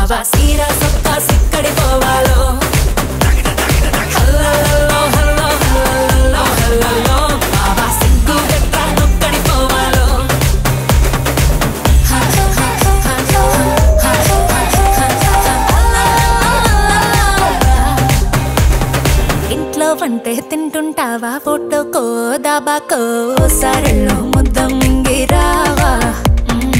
బాబా సీరా సొక్కా సిక్కడి పోవాలో హల్లల్లో hello హల్లల్లో హల్లల్లో బాబా సిగ్గు గట్ట నొక్కడి పోవాలో ఇంట్లో వంటే తింటుంటావా ఫోటోకో దాబాకో సరెల్లో ముద్ద మింగిరావా